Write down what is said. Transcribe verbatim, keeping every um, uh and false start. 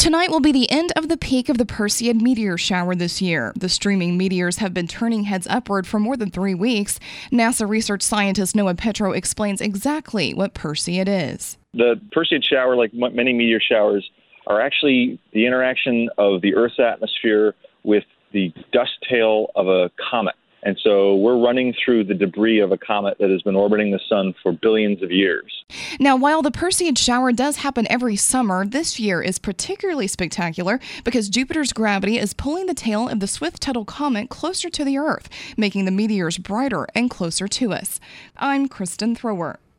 Tonight will be the end of the peak of the Perseid meteor shower this year. The streaming meteors have been turning heads upward for more than three weeks. NASA research scientist Noah Petro explains exactly what Perseid is. The Perseid shower, like m- many meteor showers, are actually the interaction of the Earth's atmosphere with the dust tail of a comet. And so we're running through the debris of a comet that has been orbiting the sun for billions of years. Now, while the Perseid shower does happen every summer, this year is particularly spectacular because Jupiter's gravity is pulling the tail of the Swift-Tuttle comet closer to the Earth, making the meteors brighter and closer to us. I'm Kristen Thrower.